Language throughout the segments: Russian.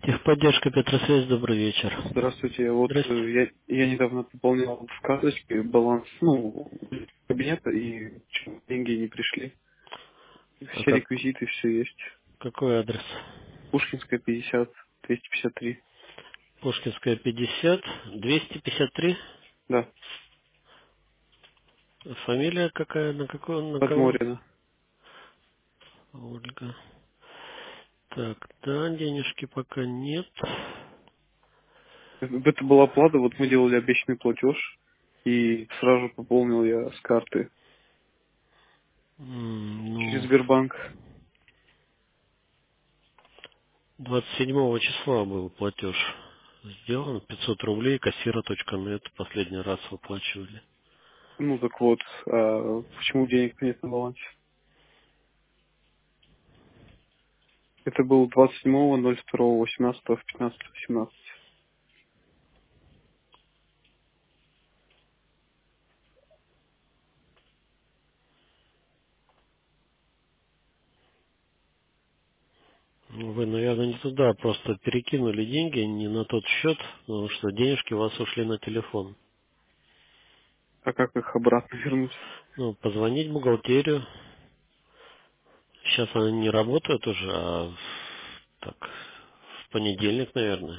Техподдержка Петросвязь, добрый вечер. Здравствуйте. Вот Здрасте. я недавно пополнял в карточке баланс, кабинета, и деньги не пришли. А Все как, реквизиты, все есть. какой адрес? Пушкинская, 50, 253. Пушкинская, 50, 253. Да, Фамилия какая? На какой? На кого? Подморено. Ольга. Так, да, денежки пока нет. Это была оплата, вот мы делали обещанный платеж, и сразу же пополнил я с карты через Ну, Сбербанк. 27 числа был платеж сделан. 500 рублей, кассира.нет. Последний раз выплачивали. Ну так вот, а почему денег нет на балансе? Это был 27.02.18 в 15:18. Ну, вы, наверное, не туда, просто перекинули деньги не на тот счет, потому что денежки у вас ушли на телефон. А как их обратно вернуть? Ну, позвонить в бухгалтерию. Сейчас она не работает уже, а так, в понедельник, наверное.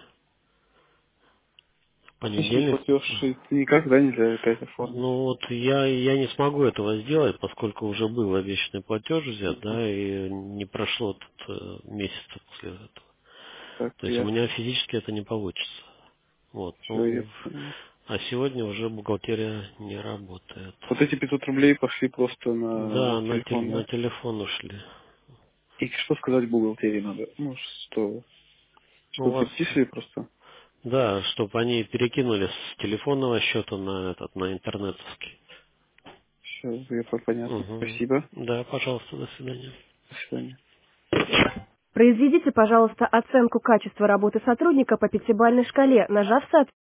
В Если понедельник. платеж никогда нельзя опять оформить. Ну вот я не смогу этого сделать, поскольку уже был обещанный платеж взят, Мгм. да, и не прошло тут месяца после этого. Так, То есть у меня ясно. физически это не получится. Вот. Все, я Ну, понял. а сегодня уже бухгалтерия не работает. Вот эти 500 рублей пошли просто на Да, телефон, на да? телефон ушли. И что сказать бухгалтерии надо? Ну, Ну, у что вас, перечислили просто. да, чтобы они перекинули с телефонного счета на этот, на интернетовский. Все, понятно. Угу. Спасибо. Да, пожалуйста, до свидания. До свидания. Произведите, пожалуйста, оценку качества работы сотрудника по пятибалльной шкале, нажав «Соответствие».